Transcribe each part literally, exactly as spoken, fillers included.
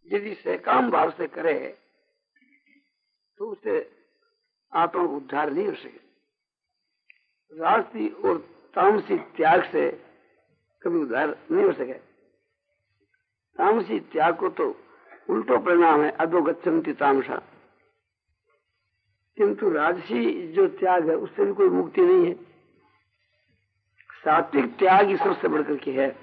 यदि सकाम भाव से करे तो उससे आत्मा उद्धार नहीं हो सके। राजसी और तामसी त्याग से कभी उद्धार नहीं हो सके। तामसी त्याग को तो उल्टो परिणाम है, अधो गच्छन्ति तामसा। किंतु राजसी जो त्याग है उससे भी कोई मुक्ति नहीं है। सात्विक त्याग ईश्वर से बढ़कर के है।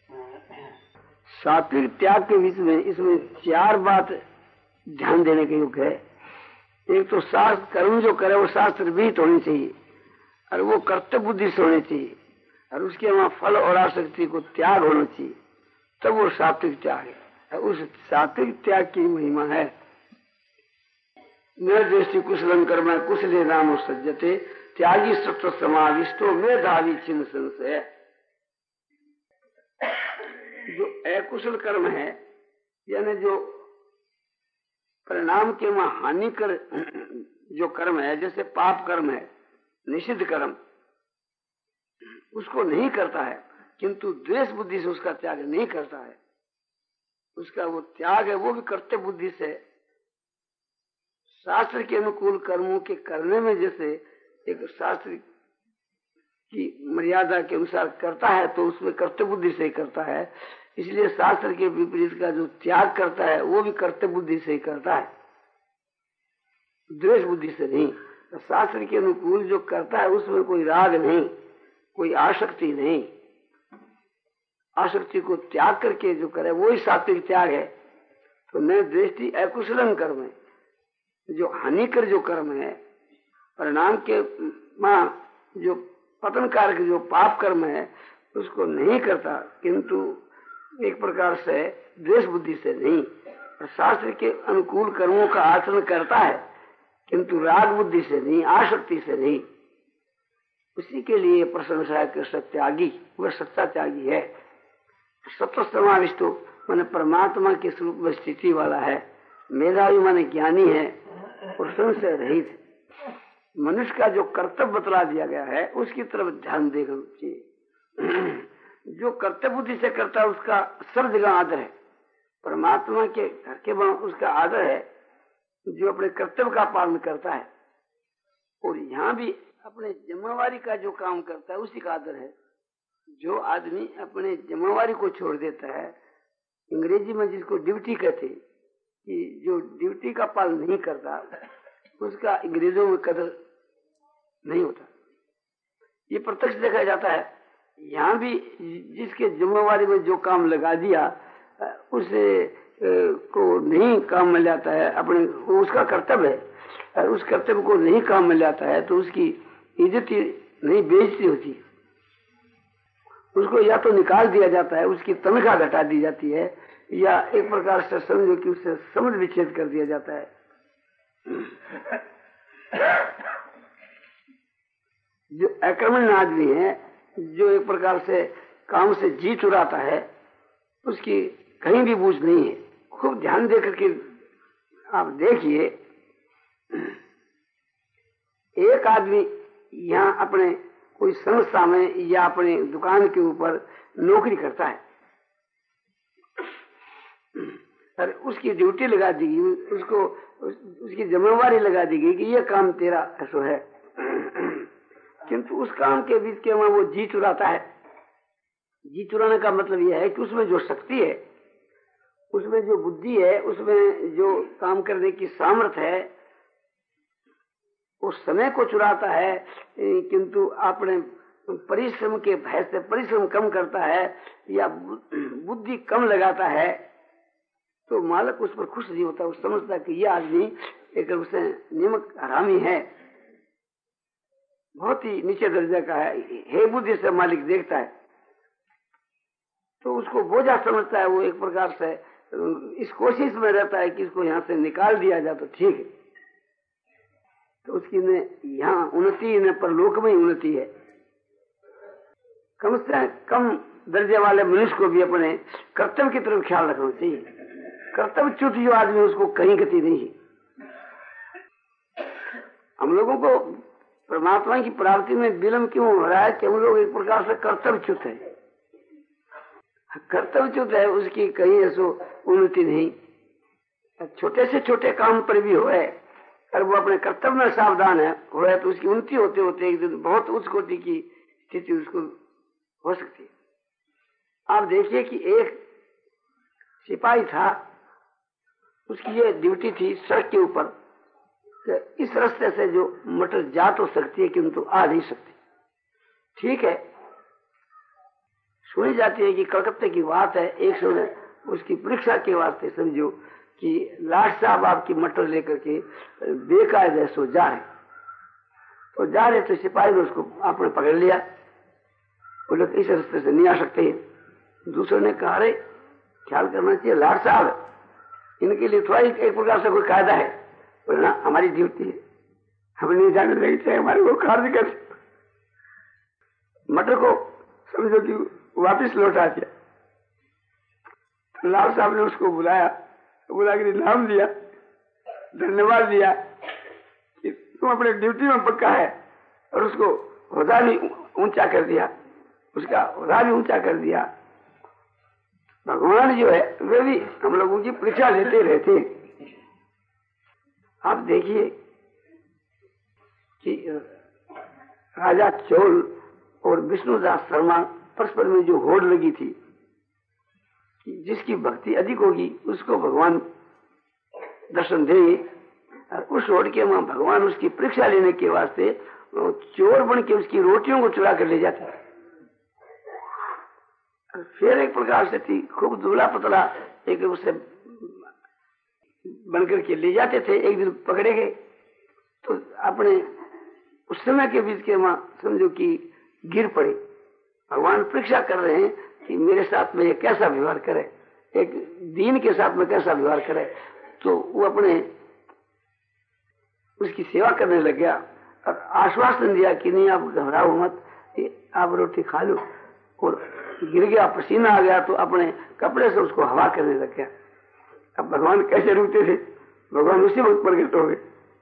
सात्विक त्याग के बीच में इसमें चार बात ध्यान देने के योग्य है। एक तो शास्त्र कर्म जो करे वो शास्त्र विहित होनी चाहिए और वो कर्तव्य बुद्धि से होनी चाहिए और उसके वहां फल और आसक्ति को त्याग होना चाहिए, तब वो सात्विक त्याग है। उस सात्विक त्याग की महिमा है। न दृष्टि कुशलम कर्म कुशले नाम सज्जते त्यागी सत्व समाविष्टो मेधावी चिन्ह संशय। जो अकुशल कर्म है यानी जो परिणाम के वहां हानिकर जो कर्म है, जैसे पाप कर्म है, निषिद्ध कर्म, उसको नहीं करता है, किंतु द्वेष बुद्धि से उसका त्याग नहीं करता है। उसका वो त्याग है वो भी कर्तव्य बुद्धि से शास्त्र के अनुकूल कर्मों के करने में, जैसे एक शास्त्र की मर्यादा के अनुसार करता है तो उसमें कर्तव्य बुद्धि से ही करता है। इसलिए शास्त्र के विपरीत का जो त्याग करता है वो भी कर्तव्य बुद्धि से ही करता है, द्वेष बुद्धि से नहीं। तो शास्त्र के अनुकूल जो करता है उसमें कोई राग नहीं, कोई आसक्ति नहीं। आसक्ति को त्याग करके जो करे वो ही सात्विक त्याग है। तो न दृष्टि अकुशलम कर्म है, जो हानिकर जो कर्म है, परिणाम के मां जो पतन कारक जो पाप कर्म है उसको नहीं करता, किंतु एक प्रकार से द्वेष बुद्धि से नहीं। और शास्त्र के अनुकूल कर्मों का आचरण करता है किंतु राग बुद्धि से नहीं, आसक्ति से नहीं। उसी के लिए प्रशंसा है कि सत्यागी, वह सच्चा त्यागी है। सत्व समाविष्ट माने परमात्मा के स्वरूप में स्थिति वाला है। मेधावी माने ज्ञानी है और संशय रहित। मनुष्य का जो कर्तव्य बतला दिया गया है उसकी तरफ ध्यान देना चाहिए। जो कर्तव्य बुद्धि से करता है उसका सब जगह आदर है। परमात्मा के घर के वहां उसका आदर है जो अपने कर्तव्य का पालन करता है। और यहाँ भी अपने जिम्मेवारी का जो काम करता है उसी का आदर है। जो आदमी अपने जिम्मेवारी को छोड़ देता है, अंग्रेजी में जिसको ड्यूटी कहते हैं, कि जो ड्यूटी का पालन नहीं करता उसका अंग्रेजों में कदर नहीं होता। ये प्रत्यक्ष देखा जाता है। यहाँ भी जिसके जिम्मेवारी में जो काम लगा दिया उसे को नहीं काम में लाता है, अपने उसका कर्तव्य है, और उस कर्तव्य को नहीं काम में लाता है तो उसकी इज्जत नहीं, बेइज्जती होती। उसको या तो निकाल दिया जाता है, उसकी तनख्वाह घटा दी जाती है, या एक प्रकार से समझो कि उससे समझ विच्छेद कर दिया जाता है। जो आक्रमण आदमी है, जो एक प्रकार से काम से जी चुराता है, उसकी कहीं भी बूझ नहीं है। खूब ध्यान दे करके आप देखिए, एक आदमी यहाँ अपने कोई संस्था में या अपने दुकान के ऊपर नौकरी करता है और उसकी ड्यूटी लगा दी गई, उसको उस, उसकी जिम्मेवारी लगा दी गई कि ये काम तेरा ऐसा है, किंतु उस काम के बीच के वहां वो जी चुराता है। जी चुराने का मतलब यह है कि उसमें जो शक्ति है, उसमें जो बुद्धि है, उसमें जो काम करने की सामर्थ्य है, उस समय को चुराता है, किंतु अपने परिश्रम के भय से परिश्रम कम करता है या बुद्धि कम लगाता है, तो मालिक उस पर खुश नहीं होता। उस समझता कि यह आदमी एक उसे निमक हरामी है, बहुत ही नीचे दर्जे का है, हे बुद्धि से मालिक देखता है तो उसको बोझा समझता है। वो एक प्रकार से इस कोशिश में रहता है कि इसको यहाँ से निकाल दिया जाए तो ठीक है। तो उसकी न यहाँ उन्नति न परलोक में उन्नति है। कम से कम दर्जे वाले मनुष्य को भी अपने कर्तव्य की तरफ ख्याल रखना चाहिए। कर्तव्य च्युत जो आदमी उसको कहीं गति नहीं है। हम लोगों को परमात्मा की प्राप्ति में विलंब क्यों हो रहा है कि हम लोग एक प्रकार से कर्तव्य च्युत है। कर्तव्य च्युत है, उसकी कहीं ऐसो उन्नति नहीं। छोटे से छोटे काम पर भी होए और वो अपने कर्तव्य में सावधान है होए तो उसकी उन्नति होते होते एक दिन बहुत उच्च कोटि की स्थिति उसको हो सकती है। आप देखिए कि एक सिपाही था, उसकी ये ड्यूटी थी सड़क के ऊपर कि इस रास्ते से जो मोटर जा तो सकती है किंतु आ नहीं सकती। ठीक है, सुनी जाती है कि कलकत्ते की बात है, एक समय उसकी परीक्षा के वास्ते समझो कि लाट साहब आपकी मटर लेकर के बेकायदे सो जा रहे, तो जा रहे तो सिपाही ने उसको आपने पकड़ लिया, बोले तो इस रास्ते से नहीं आ सकते। दूसरे ने कहा रे ख्याल करना चाहिए, लाट साहब इनके लिए थोड़ा एक प्रकार से कोई कायदा है। बोले ना हमारी ड्यूटी है, हमें नहीं जाने देनी चाहिए, हमारे को कार्य कर। मटर को समझो कि वापिस लौटा दिया। लाल साहब ने उसको बुलाया, बुला के नाम दिया, धन्यवाद दिया कि तुम अपने ड्यूटी में पक्का है, और उसको होदा भी ऊंचा कर दिया, उसका होदा भी ऊंचा कर दिया। भगवान जो है वे भी हम लोगों की परीक्षा लेते रहते। आप देखिए कि राजा चोल और विष्णुदास शर्मा परस्पर में जो होड़ लगी थी कि जिसकी भक्ति अधिक होगी उसको भगवान दर्शन देंगे, और उस होड़ के वहां भगवान उसकी परीक्षा लेने के वास्ते चोर बन के उसकी रोटियों को चुरा कर ले जाते। फिर एक प्रकार से थी खूब दुबला पतला एक उसे बनकर के ले जाते थे। एक दिन पकड़े गए तो अपने उस समय के बीच के वहां समझो कि गिर पड़े। भगवान परीक्षा कर रहे हैं कि मेरे साथ में ये कैसा व्यवहार करे, एक दीन के साथ में कैसा व्यवहार करे। तो वो अपने उसकी सेवा करने लग गया और आश्वासन दिया कि नहीं आप घबराओ मत, आप रोटी खा लो। और गिर गया, पसीना आ गया तो अपने कपड़े से उसको हवा करने लग गया। अब भगवान कैसे रुकते थे, भगवान उसी वक्त प्रकट हो गए।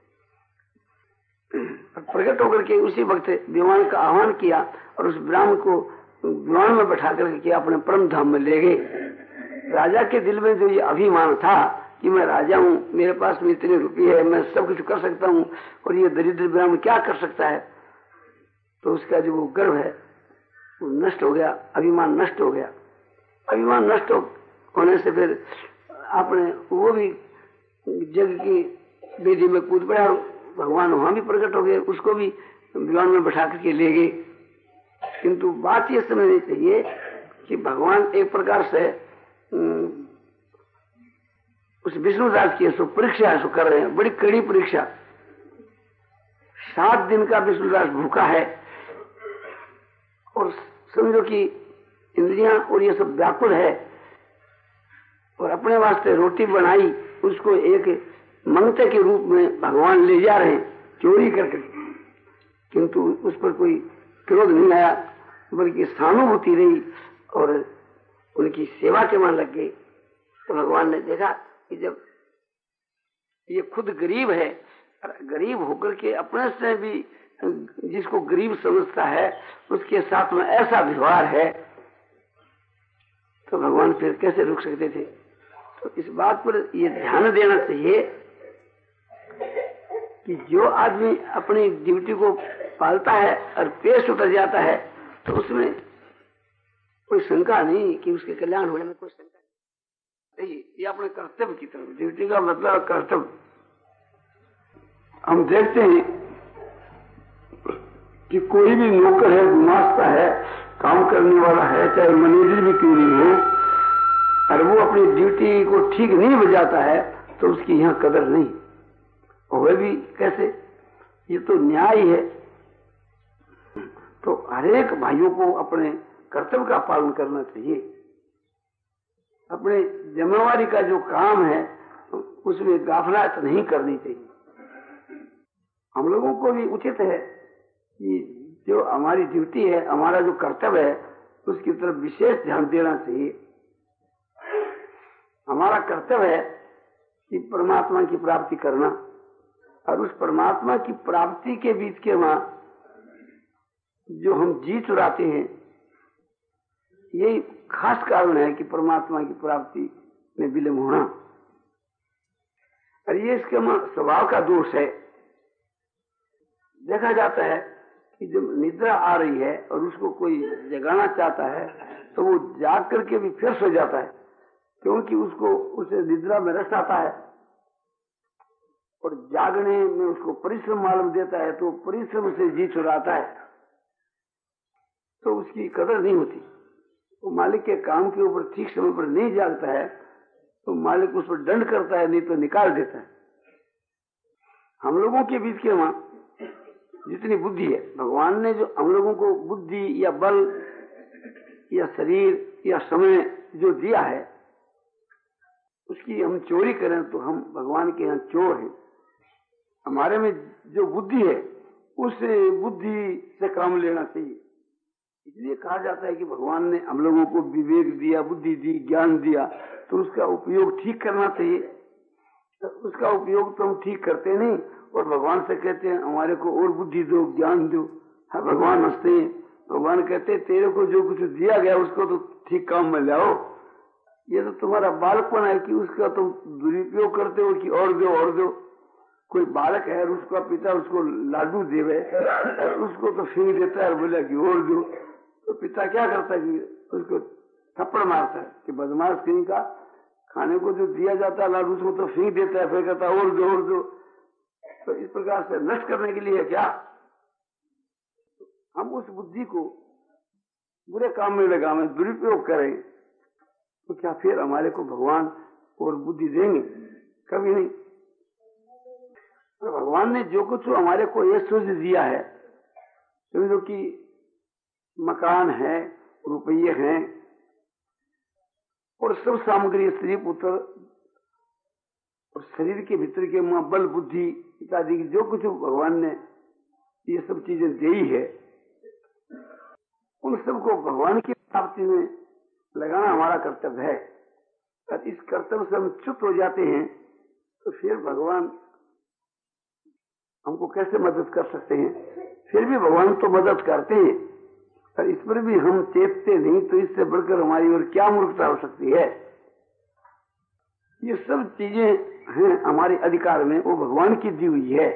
प्रकट होकर के उसी वक्त विमान का आह्वान किया और उस ब्राह्मण को विमान में बैठा करके अपने परम धाम में ले गए। राजा के दिल में जो ये अभिमान था कि मैं राजा हूँ, मेरे पास में इतने रुपये है, मैं सब कुछ कर सकता हूँ और ये दरिद्र ब्राह्मण क्या कर सकता है, तो उसका जो वो गर्व है वो नष्ट हो गया, अभिमान नष्ट हो गया। अभिमान नष्ट होने से फिर आपने वो भी जग की बेदी में कूद पड़ा, भगवान वहां भी प्रकट हो गए, उसको भी विमान में बैठा करके ले गए। किंतु बात ये समझनी चाहिए कि भगवान एक प्रकार से उस विष्णुदास की सो परीक्षा सो कर रहे हैं, बड़ी कड़ी परीक्षा। सात दिन का विष्णुदास भूखा है और समझो कि इंद्रियां और ये सब व्याकुल है, और अपने वास्ते रोटी बनाई उसको एक मंगते के रूप में भगवान ले जा रहे हैं चोरी करके, किंतु उस पर कोई क्रोध नहीं आया बल्कि सहानुभूति रही और उनकी सेवा के मन लग गई। तो भगवान ने देखा कि जब ये खुद गरीब है, गरीब होकर के अपने से भी जिसको गरीब समझता है उसके साथ में ऐसा व्यवहार है, तो भगवान फिर कैसे रुक सकते थे। तो इस बात पर ये ध्यान देना चाहिए कि जो आदमी अपनी ड्यूटी को पालता है और पेश उतर जाता है तो उसमें कोई शंका नहीं कि उसके कल्याण होने में कोई शंका नहीं। ये अपने कर्तव्य की तरफ, ड्यूटी का मतलब कर्तव्य। हम देखते हैं कि कोई भी नौकर है, गुमास्ता है, काम करने वाला है, चाहे मैनेजर भी क्यों नहीं हो, और वो अपनी ड्यूटी को ठीक नहीं बजाता है तो उसकी यहाँ कदर नहीं। और भी कैसे, ये तो न्याय है। तो हरेक भाइयों को अपने कर्तव्य का पालन करना चाहिए। अपने जिम्मेवारी का जो काम है उसमें गाफिलत नहीं करनी चाहिए। हम लोगों को भी उचित है कि जो हमारी ड्यूटी है, हमारा जो कर्तव्य है, उसकी तरफ विशेष ध्यान देना चाहिए। हमारा कर्तव्य है कि परमात्मा की प्राप्ति करना, और उस परमात्मा की प्राप्ति के बीच के वहां जो हम जी चुराते हैं, यही खास कारण है कि परमात्मा की प्राप्ति में विलंब होना। और ये इसके स्वभाव का दोष है। देखा जाता है कि जब निद्रा आ रही है और उसको कोई जगाना चाहता है तो वो जाग करके भी फिर सो जाता है, क्योंकि उसको उसे निद्रा में रस आता है और जागने में उसको परिश्रम मालूम देता है, तो परिश्रम से जी चुराता है, तो उसकी कदर नहीं होती। वो मालिक के काम के ऊपर ठीक समय पर नहीं जागता है तो मालिक उस पर दंड करता है, नहीं तो निकाल देता है। हम लोगों के बीच के वहां जितनी बुद्धि है, भगवान ने जो हम लोगों को बुद्धि या बल या शरीर या समय जो दिया है, उसकी हम चोरी करें तो हम भगवान के यहाँ चोर हैं। हमारे में जो बुद्धि है उस बुद्धि से काम लेना चाहिए। इसलिए कहा जाता है कि भगवान ने हम लोगों को विवेक दिया, बुद्धि दी, ज्ञान दिया, तो उसका उपयोग ठीक करना चाहिए। तो उसका उपयोग तो हम ठीक करते नहीं और भगवान से कहते हैं हमारे को और बुद्धि दो, ज्ञान दो। हाँ, भगवान हंसते हैं। भगवान कहते हैं तेरे को जो कुछ दिया गया उसको तो ठीक काम में लाओ। ये तो तुम्हारा बालकपन है कि उसका तुम दुरुपयोग करते हो कि और दो और दो। कोई बालक है और उसका पिता उसको लाडू देवे और उसको तो फेंक देता है और बोला कि और दो, तो पिता क्या करता है कि उसको थप्पड़ मारता है कि बदमाश कहीं का, खाने को जो दिया जाता है लाडू उसको तो फेंक देता है, फिर कहता है और दो और दो। तो इस प्रकार से नष्ट करने के लिए क्या हम उस बुद्धि को बुरे काम में लगावे, दुरुपयोग करें, तो क्या फिर हमारे को भगवान और बुद्धि देंगे? कभी नहीं। तो भगवान ने जो कुछ हमारे को ये सूझ दिया है, समझो कि मकान है, रुपये हैं और सब सामग्री, स्त्री पुत्र और शरीर के भीतर के मां बल बुद्धि इत्यादि जो कुछ भगवान ने ये सब चीजें दी है, उन सबको भगवान की प्राप्ति में लगाना हमारा कर्तव्य है। और इस कर्तव्य से हम चुप हो जाते हैं तो फिर भगवान हमको कैसे मदद कर सकते हैं? फिर भी भगवान तो मदद करते हैं, और इस पर भी हम चेतते नहीं, तो इससे बढ़कर हमारी और क्या मूर्खता हो सकती है? ये सब चीजें हैं हमारे अधिकार में, वो भगवान की दी हुई है।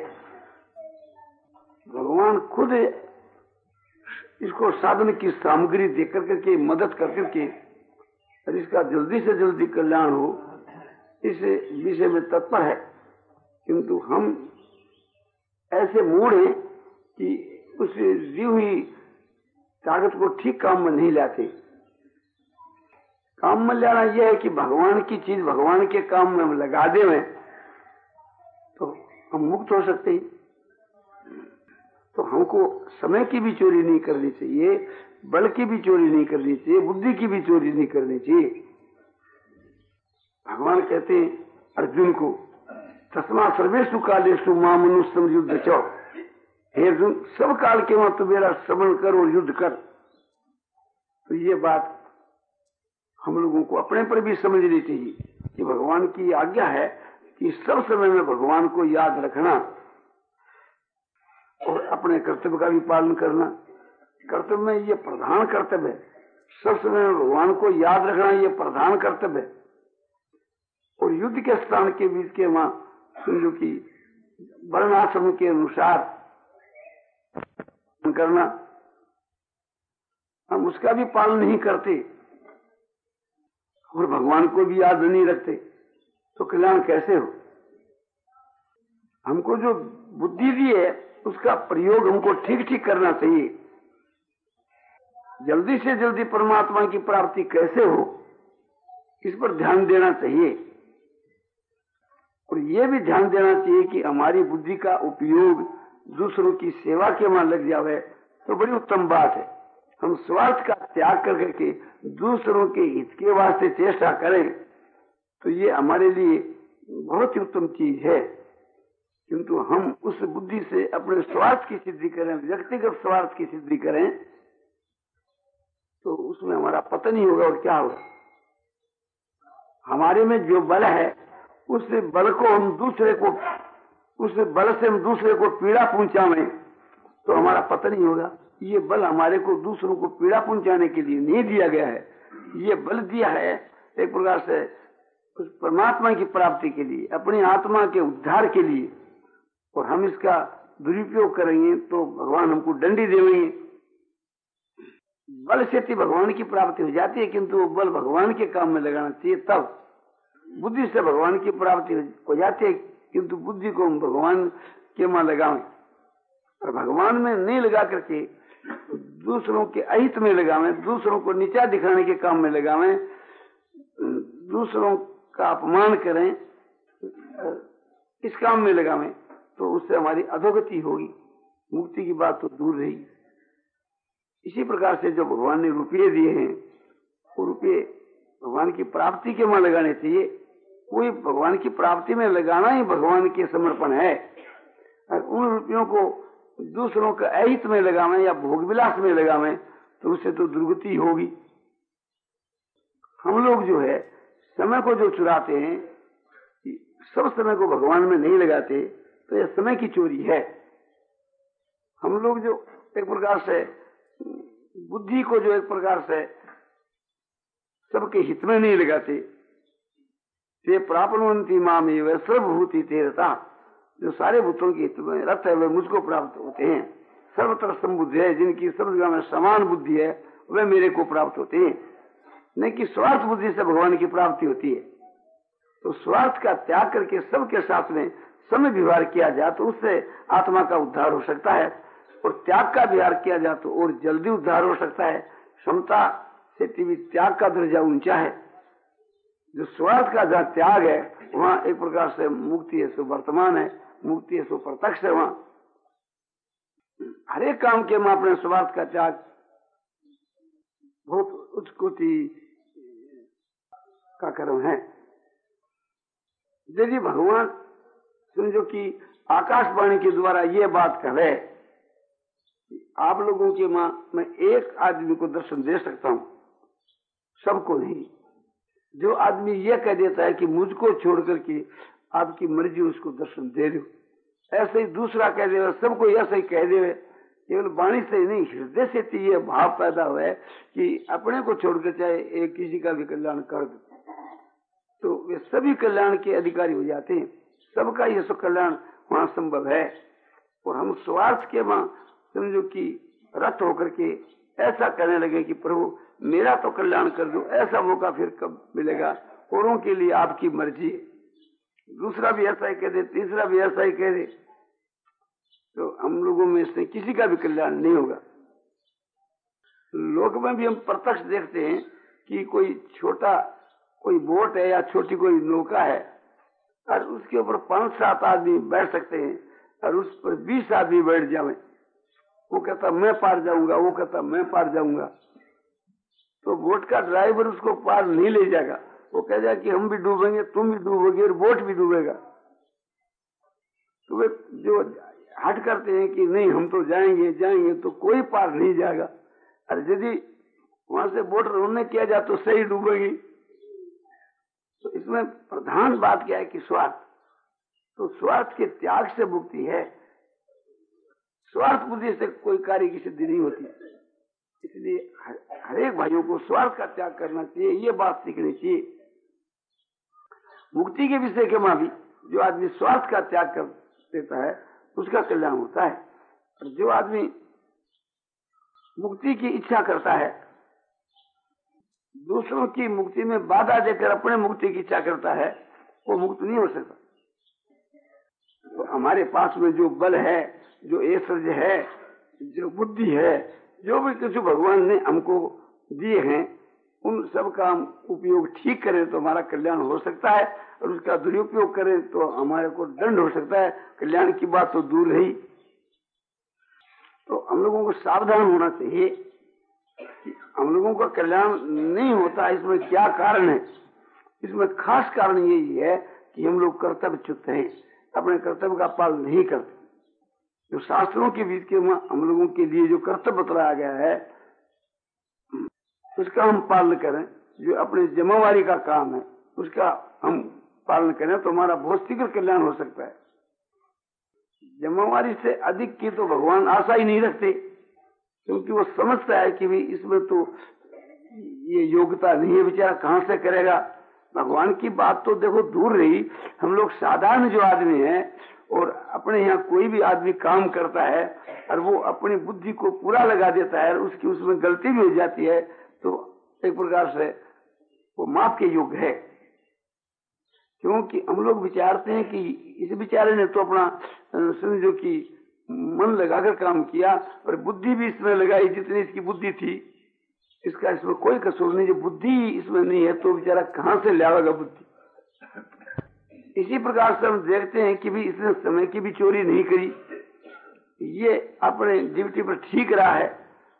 भगवान खुद इसको साधन की सामग्री देकर करके, मदद कर करके, और इसका जल्दी से जल्दी कल्याण हो, इस विषय में तत्पर है। किंतु हम ऐसे मूड हैं कि उस दी हुई ताकत को ठीक काम में नहीं लाते। काम में लाना यह है कि भगवान की चीज भगवान के काम में हम लगा दें तो हम मुक्त हो सकते हैं। तो हमको समय की भी चोरी नहीं करनी चाहिए, बल की भी चोरी नहीं करनी चाहिए, बुद्धि की भी चोरी नहीं करनी चाहिए। भगवान कहते हैं अर्जुन को, तस्मा सर्वेषु कालेषु मां मनुष्यम युद्ध चौ। हे अर्जुन, सब काल के वहां तू मेरा श्रवण कर और युद्ध कर। तो ये बात हम लोगों को अपने पर भी समझनी चाहिए कि भगवान की आज्ञा है कि सब समय में भगवान को याद रखना और अपने कर्तव्य का भी पालन करना। कर्तव्य में ये प्रधान कर्तव्य है, सब समय में भगवान को याद रखना ये प्रधान कर्तव्य है। और युद्ध के स्थान के बीच के वहां समझो कि वर्णाश्रम के अनुसार करना, हम उसका भी पालन नहीं करते और भगवान को भी याद नहीं रखते तो कल्याण कैसे हो? हमको जो बुद्धि दी है उसका प्रयोग हमको ठीक ठीक करना चाहिए। जल्दी से जल्दी परमात्मा की प्राप्ति कैसे हो, इस पर ध्यान देना चाहिए। और ये भी ध्यान देना चाहिए कि हमारी बुद्धि का उपयोग दूसरों की सेवा के वहां लग जावे तो बड़ी उत्तम बात है। हम स्वार्थ का त्याग करके दूसरों के हित के वास्ते चेष्टा करें तो ये हमारे लिए बहुत ही उत्तम चीज है। किंतु हम उस बुद्धि से अपने स्वार्थ की सिद्धि करें, व्यक्तिगत स्वार्थ की सिद्धि करें, तो उसमें हमारा पतन ही होगा। और क्या होगा? हमारे में जो बल है उस बल को हम दूसरे को, उस बल से हम दूसरे को पीड़ा पहुंचाएं तो हमारा पतन ही होगा। ये बल हमारे को दूसरों को पीड़ा पहुंचाने के लिए नहीं दिया गया है, ये बल दिया है एक प्रकार से उस परमात्मा की प्राप्ति के लिए, अपनी आत्मा के उद्धार के लिए, और हम इसका दुरुपयोग करेंगे तो भगवान हमको दंडी देंगे। बल से तो भगवान की प्राप्ति हो जाती है, किंतु वो बल भगवान के काम में लगाना चाहिए। तब बुद्धि से भगवान की प्राप्ति हो जाती है, किंतु बुद्धि को हम भगवान के मां लगावें और भगवान में नहीं लगा करके दूसरों के अहित में लगावें, दूसरों को नीचा दिखाने के काम में लगावें, दूसरों का अपमान करें, इस काम में लगावें, तो उससे हमारी अधोगति होगी, मुक्ति की बात तो दूर रहेगी। इसी प्रकार से जो भगवान ने रुपये दिए हैं, वो रुपये भगवान की प्राप्ति के मां लगाने चाहिए। कोई भगवान की प्राप्ति में लगाना ही भगवान के समर्पण है। और उन रुपयों को दूसरों के अहित में लगावें या भोग विलास में लगावें तो उससे तो दुर्गति होगी। हम लोग जो है समय को जो चुराते हैं, सब समय को भगवान में नहीं लगाते, तो यह समय की चोरी है। हम लोग जो एक प्रकार से बुद्धि को जो एक प्रकार से सबके हित में नहीं लगाते, ते प्राप्नुवन्ति मामेव सर्वभूति ते रता, जो सारे भूतों के हित में रत है वे मुझको प्राप्त होते हैं। सर्वत्र संबुद्धि है, जिनकी सब जगह में समान बुद्धि है, वे मेरे को प्राप्त होते हैं। नहीं कि स्वार्थ बुद्धि से भगवान की प्राप्ति होती है। तो स्वार्थ का त्याग करके सबके साथ में समय व्यवहार किया जाए तो उससे आत्मा का उद्धार हो सकता है, और त्याग का व्यवहार किया जाए तो और जल्दी उद्धार हो सकता है। क्षमता से भी त्याग का दर्जा ऊंचा है। जो स्वार्थ का जहाँ त्याग है वहाँ एक प्रकार से मुक्ति है सो वर्तमान है, मुक्ति है सो प्रत्यक्ष है। वहाँ हर एक काम के में अपने स्वार्थ का त्याग बहुत उच्च कोटि का कर्म है। यदि भगवान समझो कि आकाशवाणी के द्वारा ये बात कहे, आप लोगों के मां मैं एक आदमी को दर्शन दे सकता हूं, सबको नहीं। जो आदमी ये कह देता है कि मुझको छोड़ करके आपकी मर्जी उसको दर्शन दे दो, ऐसे ही दूसरा कह देगा, सबको ऐसा ही कह देवे, केवल वाणी से नहीं हृदय से तो ये भाव पैदा हुआ है कि अपने को छोड़कर चाहे एक किसी का भी कल्याण कर दो, तो वे सभी कल्याण के अधिकारी हो जाते हैं। सबका ये सब कल्याण वहां संभव है। और हम स्वार्थ के वहां समझो कि रत होकर के ऐसा कहने लगे कि प्रभु मेरा तो कल्याण कर दो, ऐसा मौका फिर कब मिलेगा? औरों के लिए आपकी मर्जी है। दूसरा भी ऐसा ही कह दे, तीसरा भी ऐसा ही कह दे, तो हम लोगों में से किसी का भी कल्याण नहीं होगा। लोक में भी हम प्रत्यक्ष देखते हैं कि कोई छोटा कोई बोट है या छोटी कोई नौका है और उसके ऊपर पांच सात आदमी बैठ सकते हैं और उस पर बीस आदमी बैठ जावे, वो कहता मैं पार जाऊंगा, वो कहता मैं पार जाऊंगा, तो बोट का ड्राइवर उसको पार नहीं ले जाएगा। वो कह जाए कि हम भी डूबेंगे, तुम भी डूबोगे और बोट भी डूबेगा। तो वे जो हट करते हैं कि नहीं हम तो जाएंगे जाएंगे, तो कोई पार नहीं जाएगा। और यदि वहां से बोट रवाना किया जाए तो सही डूबेगी। तो इसमें प्रधान बात क्या है कि स्वार्थ, तो स्वार्थ के त्याग से मुक्ति है। स्वार्थ बुद्धि से कोई कार्य की सिद्धि नहीं होती। इसलिए हर एक भाइयों को स्वार्थ का त्याग करना चाहिए, ये बात सीखनी चाहिए। मुक्ति के विषय के मां भी जो आदमी स्वार्थ का त्याग कर देता है उसका कल्याण होता है। और जो आदमी मुक्ति की इच्छा करता है, दूसरों की मुक्ति में बाधा देकर अपने मुक्ति की इच्छा करता है, वो मुक्त नहीं हो सकता। तो हमारे पास में जो बल है, जो ऐश्वर्य है, जो बुद्धि है, जो भी कुछ भगवान ने हमको दिए हैं, उन सब का हम उपयोग ठीक करें तो हमारा कल्याण हो सकता है, और उसका दुरुपयोग करें तो हमारे को दंड हो सकता है। कल्याण की बात तो दूर रही। तो हम लोगों को सावधान होना चाहिए कि हम लोगों का कल्याण नहीं होता। इसमें क्या कारण है? इसमें खास कारण यही है कि हम लोग कर्तव्यच्युत हैं, अपने कर्तव्य का पालन नहीं करते। जो शास्त्रों के बीच के हम लोगों के लिए जो कर्तव्य बतलाया गया है उसका हम पालन करें। जो अपने जिम्मेवारी का काम है उसका हम पालन करें तो हमारा बहुत शीघ्र कल्याण हो सकता है। जिम्मेवारी से अधिक की तो भगवान आशा ही नहीं रखते, क्योंकि वो समझता है कि भी इसमें तो ये योग्यता नहीं है, बेचारा कहां से करेगा। भगवान की बात तो देखो दूर रही, हम लोग साधारण जो आदमी हैं और अपने यहाँ कोई भी आदमी काम करता है और वो अपनी बुद्धि को पूरा लगा देता है और उसकी उसमें गलती भी हो जाती है, तो एक प्रकार से वो माफ के योग्य है। क्योंकि हम लोग विचारते हैं कि इस बेचारे ने तो अपना समझो कि मन लगाकर काम किया और बुद्धि भी इसमें लगाई जितनी इसकी बुद्धि थी, इसका इसमें कोई कसूर नहीं। जो बुद्धि इसमें नहीं है तो बेचारा कहाँ से लाएगा बुद्धि। इसी प्रकार से हम देखते हैं कि भी इसने समय की भी चोरी नहीं करी, ये अपने ड्यूटी पर ठीक रहा है,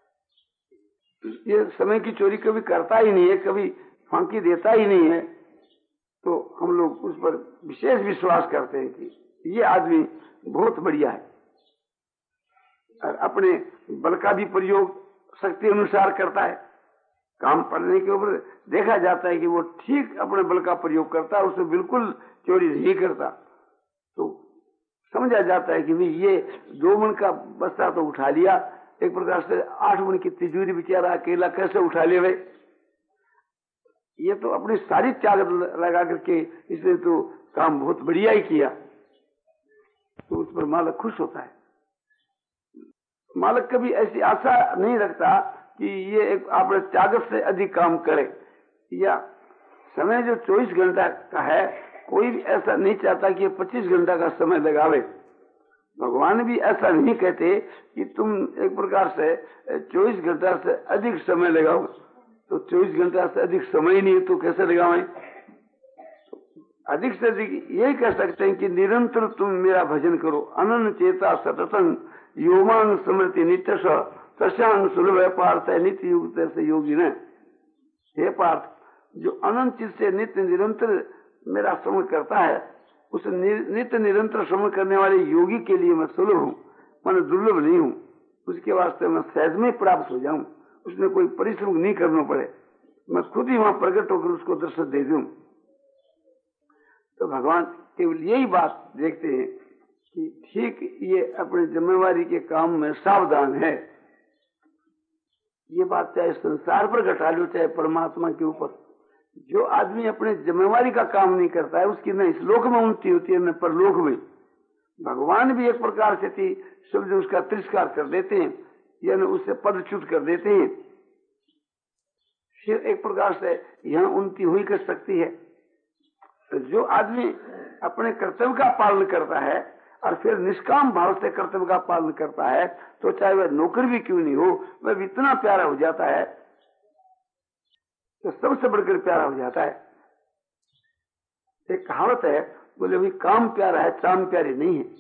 ये समय की चोरी कभी करता ही नहीं है, कभी फांकी देता ही नहीं है, तो हम लोग उस पर विशेष विश्वास करते हैं कि ये आदमी बहुत बढ़िया है। और अपने बल का भी प्रयोग शक्ति अनुसार करता है। काम पड़ने के ऊपर देखा जाता है कि वो ठीक अपने बल का प्रयोग करता है, उसमें बिल्कुल चोरी नहीं करता, तो समझा जाता है कि भाई ये दो मन का बस्ता तो उठा लिया, एक प्रकार से आठ मन की तिजोरी बेचारा अकेला कैसे उठा ले भाई, ये तो अपनी सारी त्याग लगा करके इसने तो काम बहुत बढ़िया ही किया, तो उस पर मालिक खुश होता है। मालिक कभी ऐसी आशा नहीं रखता कि ये एक अपने त्याग से अधिक काम करे, या समय जो चौबीस घंटा का है कोई भी ऐसा नहीं चाहता कि ये पच्चीस घंटा का समय लगावे। भगवान भी ऐसा नहीं कहते कि तुम एक प्रकार से चौबीस घंटा से अधिक समय लगाओ, तो चौबीस घंटा से अधिक समय ही नहीं है तो कैसे लगावें। अधिक से अधिक यही कह सकते हैं कि निरंतर तुम मेरा भजन करो, अनन्य चेता सततं योमान स्मृति नित्य सशांग सुलभ पार्थ है नित्य युग से योगी ने। हे पार्थ, जो अनंत चित्त से नित्य निरंतर मेरा श्रवण करता है, उस नित्य निरंतर श्रवण करने वाले योगी के लिए मैं सुलभ हूँ, मैं दुर्लभ नहीं हूँ। उसके वास्ते मैं सहज में प्राप्त हो जाऊं, उसमें कोई परिश्रम नहीं करना पड़े, मैं खुद ही वहां प्रकट होकर उसको दर्शन दे दूं। तो भगवान केवल यही बात देखते हैं कि ठीक ये अपनी जिम्मेवारी के काम में सावधान है। ये बात चाहे संसार पर घटा लो चाहे परमात्मा के ऊपर, जो आदमी अपने जिम्मेवारी का काम नहीं करता है उसकी न इस लोक में उन्नति होती है न परलोक में। भगवान भी एक प्रकार से थी सब उसका तिरस्कार कर देते हैं या न उससे पदच्युत कर देते हैं, फिर एक प्रकार से यहाँ उन्नति हुई कर सकती है। तो जो आदमी अपने कर्तव्य का पालन करता है और फिर निष्काम भाव से कर्तव्य का पालन करता है, तो चाहे वह नौकर भी क्यों नहीं हो, वह इतना प्यारा हो जाता है तो सबसे बढ़कर प्यारा हो जाता है। एक कहावत है, बोले भी काम प्यारा है चाम प्यारी नहीं है।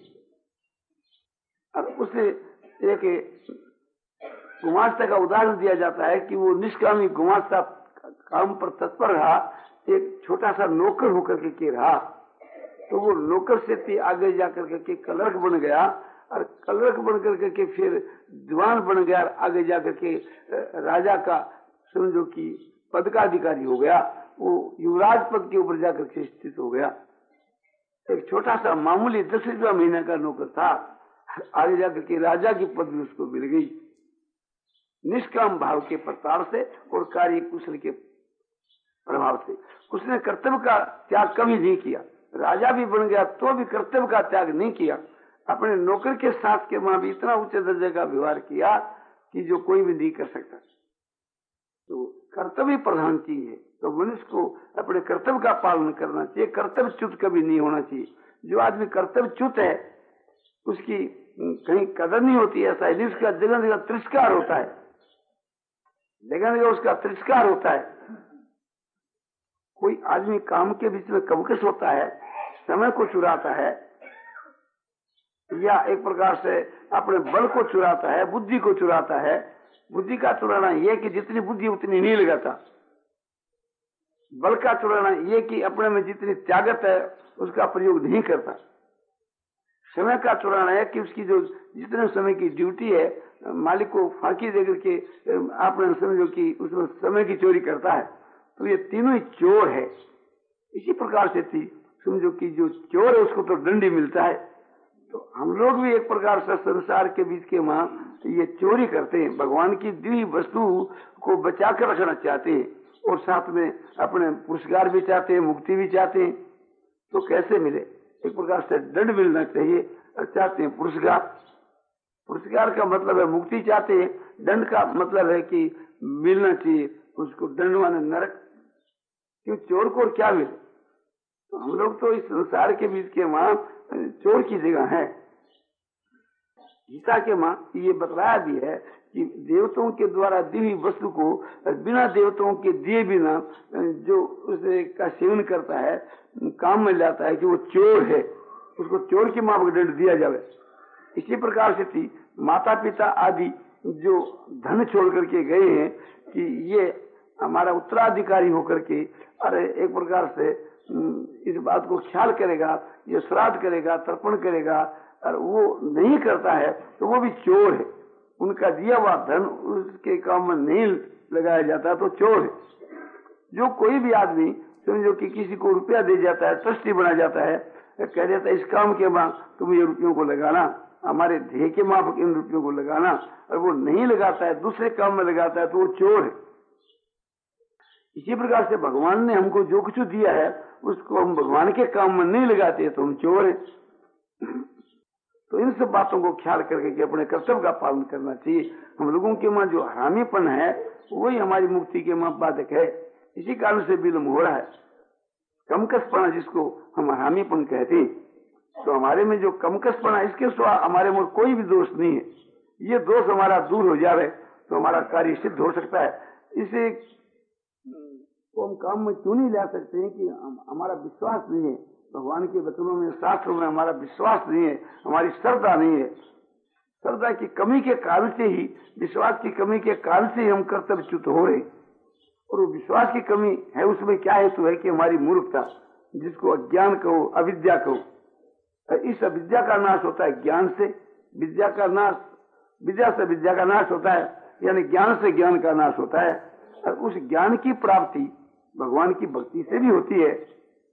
और उसे एक गुमास्ता का उदाहरण दिया जाता है कि वो निष्कामी गुमास्ता काम पर तत्पर रहा, एक छोटा सा नौकर होकर के, के रहा, तो वो नौकर से आगे जाकर के क्लर्क बन गया और क्लर्क बन करके के फिर दीवान बन गया, आगे जाकर के राजा का समझो कि पद का अधिकारी हो गया, वो युवराज पद के ऊपर जाकर के स्थित हो गया। एक छोटा सा मामूली दसवें महीने का नौकर था, आगे जाकर के राजा की पदवी उसको मिल गई, निष्काम भाव के प्रताप से और कार्य कुशल के प्रभाव से। उसने कर्तव्य का त्याग कभी नहीं किया, राजा भी बन गया तो भी कर्तव्य का त्याग नहीं किया। अपने नौकर के साथ के वहां भी इतना उच्च दर्जे का व्यवहार किया कि जो कोई भी नहीं कर सकता। तो कर्तव्य प्रधान चीज है, तो मनुष्य को अपने कर्तव्य का पालन करना चाहिए, कर्तव्य च्युत कभी नहीं होना चाहिए। जो आदमी कर्तव्य च्युत है उसकी कहीं कदर नहीं होती है, ऐसा है। उसका जगह जगह तिरस्कार होता है, जगह जगह उसका तिरस्कार होता है। कोई आदमी काम के बीच में कबकश होता है, समय को चुराता है, या एक प्रकार से अपने बल को चुराता है, बुद्धि को चुराता है। बुद्धि का चुराना यह कि जितनी बुद्धि उतनी नहीं लगाता, बल का चुराना यह कि अपने में जितनी त्यागत है उसका प्रयोग नहीं करता। समय का चुराना है कि उसकी जो जितने समय की ड्यूटी है मालिक को फांकी देकर के आपने समझो कि उसमें समय की चोरी करता है, तो ये तीनों ही चोर है। इसी प्रकार से थी समझो कि जो चोर है उसको तो दंड ही मिलता है। तो हम लोग भी एक प्रकार से संसार के बीच के वहां ये चोरी करते हैं, भगवान की दी वस्तु को बचा कर रखना चाहते हैं, और साथ में अपने पुरस्कार भी चाहते हैं, मुक्ति भी चाहते हैं, तो कैसे मिले? एक प्रकार से दंड मिलना चाहिए और चाहते हैं पुरस्कार। पुरस्कार का मतलब है मुक्ति चाहते हैं, दंड का मतलब है कि मिलना चाहिए उसको दंड माने नरक। क्यों? चोर को क्या मिले? तो हम लोग तो इस संसार के बीच के वहां चोर की जगह है। गीता के मां ये बतलाया भी है कि देवताओं के द्वारा दी हुई वस्तु को बिना देवताओं के दिए बिना जो उसे का सेवन करता है, काम में लाता है, कि वो चोर है, उसको चोर के माफक दंड दिया जाए। इसी प्रकार से थी माता पिता आदि जो धन छोड़ करके गए हैं कि ये हमारा उत्तराधिकारी होकर के, अरे एक प्रकार से इस बात को ख्याल करेगा, ये श्राद्ध करेगा, तर्पण करेगा, और वो नहीं करता है तो वो भी चोर है। उनका दिया हुआ धन उसके काम में नहीं लगाया जाता तो चोर है। जो कोई भी आदमी समझो कि किसी को रुपया दे जाता है, ट्रस्टी बना जाता है, कह देता है इस काम के बाद तुम ये रुपयों को लगाना, हमारे ध्येय के माफक इन रुपयों को लगाना, और वो नहीं लगाता है, दूसरे काम में लगाता है, तो वो चोर है। इसी प्रकार से भगवान ने हमको जो कुछ दिया है उसको हम भगवान के काम में नहीं लगाते तो हम चोर हैं। तो इन सब बातों को ख्याल करके कि अपने कर्तव्य का पालन करना चाहिए। हम लोगों के मां जो हरामीपन है वही हमारी मुक्ति के मां बाधक है। इसी कारण से विलम्ब हो रहा है। कमकसपना जिसको हम हरामीपन कहते हैं, तो हमारे में जो कमकसपना, इसके सिवा हमारे में कोई भी दोष नहीं है। ये दोष हमारा दूर हो जाए तो हमारा कार्य सिद्ध हो सकता है। इसे तो हम काम में क्यों नहीं ला सकते हैं कि हमारा विश्वास नहीं है भगवान के वचनों में, शास्त्रों में हमारा विश्वास नहीं है, हमारी श्रद्धा नहीं है। श्रद्धा की कमी के कारण से ही, विश्वास की कमी के कारण से ही हम कर्तव्यच्युत हो रहे। और वो विश्वास की कमी है, उसमें क्या हेतु है कि हमारी मूर्खता, जिसको अज्ञान कहो, अविद्या कहो। इस अविद्या का नाश होता है ज्ञान से, विद्या का नाश, विद्या से विद्या का नाश होता है, यानी ज्ञान से ज्ञान का नाश होता है। और उस ज्ञान की प्राप्ति भगवान की भक्ति से भी होती है।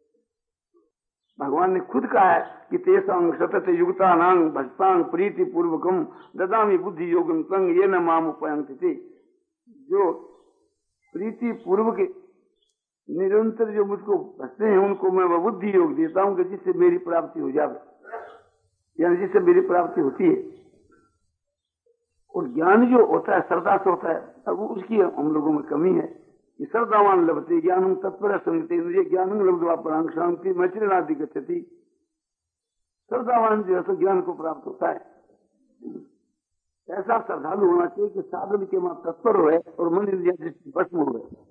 भगवान ने खुद कहा है कि तेसांग सतत युक्तानां भक्तांग प्रीति पूर्वकम ददामि बुद्धि योगम तंग ये न माम उपयंति। जो प्रीति पूर्वक निरंतर जो मुझको भजते हैं उनको मैं वह बुद्धि योग देता हूँ कि जिससे मेरी प्राप्ति हो जाए, यानी जिससे मेरी प्राप्ति होती है। और ज्ञान जो होता है श्रद्धा से होता है, अब उसकी हम लोगों में कमी है। श्रद्धावान लभते ज्ञानम तत्पर संगते ज्ञानम लब्ध्वा परां शांति मैत्रिनादि गच्छति। श्रद्धावान जो है तो ज्ञान को प्राप्त होता है। ऐसा श्रद्धालु होना चाहिए कि साधन के मां तत्पर हो और मन इंद्रिया भस्म हो।